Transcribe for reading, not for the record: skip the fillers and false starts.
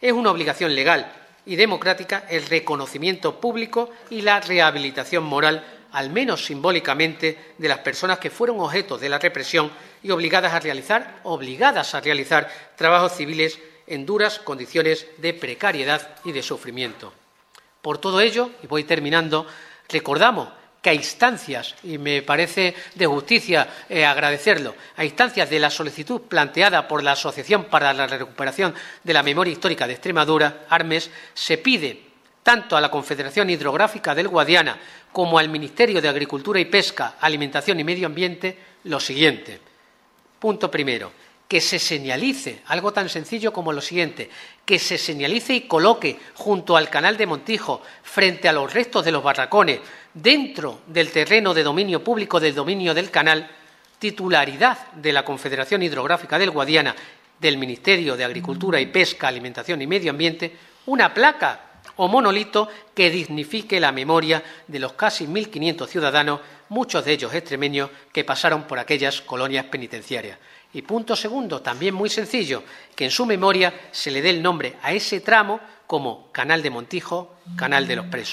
Es una obligación legal y democrática el reconocimiento público y la rehabilitación moral, al menos simbólicamente, de las personas que fueron objeto de la represión y obligadas a realizar trabajos civiles en duras condiciones de precariedad y de sufrimiento. Por todo ello, y voy terminando, recordamos que a instancias, y me parece de justicia agradecerlo, a instancias de la solicitud planteada por la Asociación para la Recuperación de la Memoria Histórica de Extremadura, ARMES, se pide tanto a la Confederación Hidrográfica del Guadiana como al Ministerio de Agricultura y Pesca, Alimentación y Medio Ambiente lo siguiente. Punto primero, que se señalice, algo tan sencillo como lo siguiente, que se señalice y coloque junto al canal de Montijo, frente a los restos de los barracones, dentro del terreno de dominio público del dominio del canal, titularidad de la Confederación Hidrográfica del Guadiana, del Ministerio de Agricultura y Pesca, Alimentación y Medio Ambiente, una placa o monolito que dignifique la memoria de los casi 1.500 ciudadanos, muchos de ellos extremeños, que pasaron por aquellas colonias penitenciarias. Y punto segundo, también muy sencillo, que en su memoria se le dé el nombre a ese tramo como Canal de Montijo, Canal de los Presos.